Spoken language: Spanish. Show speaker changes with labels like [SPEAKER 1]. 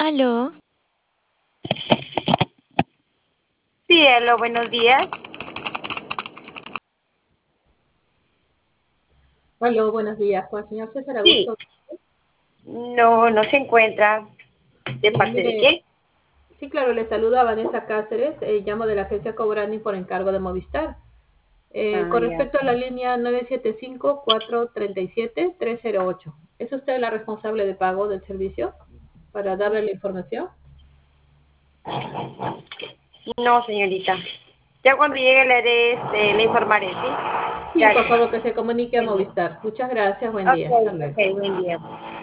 [SPEAKER 1] Aló,
[SPEAKER 2] Sí, hello, buenos días.
[SPEAKER 3] Aló, buenos días, con el señor César
[SPEAKER 2] Sí,
[SPEAKER 3] Augusto.
[SPEAKER 2] no se encuentra. ¿De
[SPEAKER 3] Sí,
[SPEAKER 2] parte de
[SPEAKER 3] mire,
[SPEAKER 2] qué?
[SPEAKER 3] sí, claro, le saluda Vanessa Cáceres, llamo de la agencia Cobrani por encargo de Movistar.
[SPEAKER 2] Ah,
[SPEAKER 3] Con
[SPEAKER 2] ya.
[SPEAKER 3] respecto a la línea 975-437-308, ¿es usted la responsable de pago del servicio para darle la información?
[SPEAKER 2] No, señorita. Ya cuando llegue le informaré, ¿sí?
[SPEAKER 3] Sí, por
[SPEAKER 2] Gracias.
[SPEAKER 3] favor, que se comunique a
[SPEAKER 2] Buen día.
[SPEAKER 3] Movistar. Muchas gracias, buen
[SPEAKER 2] Ok,
[SPEAKER 3] día, hasta
[SPEAKER 2] ok,
[SPEAKER 3] luego.
[SPEAKER 2] buen día.